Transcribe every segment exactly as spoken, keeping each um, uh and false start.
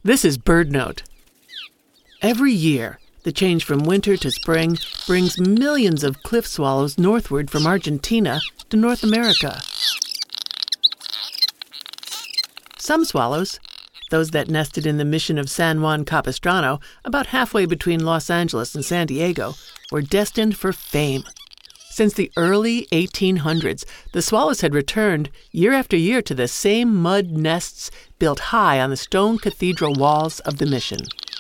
This is BirdNote. Every year, the change from winter to spring brings millions of cliff swallows northward from Argentina to North America. Some swallows, those that nested in the mission of San Juan Capistrano, about halfway between Los Angeles and San Diego, were destined for fame. Since the early eighteen hundreds, the swallows had returned year after year to the same mud nests built high on the stone cathedral walls of the mission.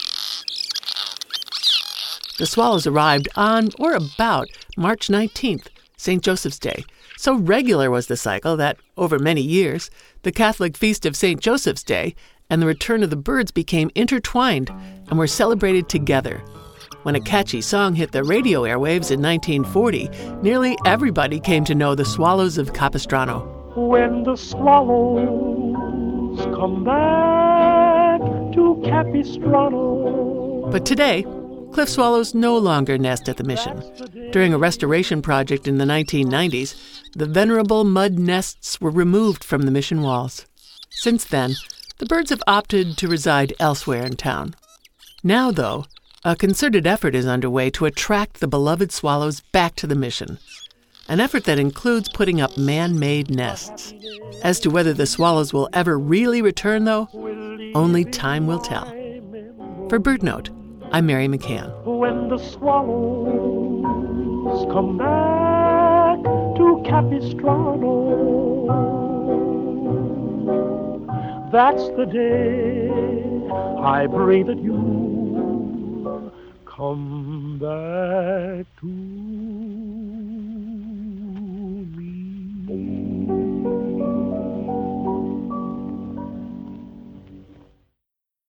The swallows arrived on or about March nineteenth, Saint Joseph's Day. So regular was the cycle that, over many years, the Catholic feast of Saint Joseph's Day and the return of the birds became intertwined and were celebrated together. When a catchy song hit the radio airwaves in nineteen forty, nearly everybody came to know the swallows of Capistrano. When the swallows come back to Capistrano. But today, cliff swallows no longer nest at the mission. During a restoration project in the nineteen nineties, the venerable mud nests were removed from the mission walls. Since then, the birds have opted to reside elsewhere in town. Now, though, a concerted effort is underway to attract the beloved swallows back to the mission, an effort that includes putting up man-made nests. As to whether the swallows will ever really return, though, only time will tell. For BirdNote, I'm Mary McCann. When the swallows come back to Capistrano, that's the day I pray that you come back to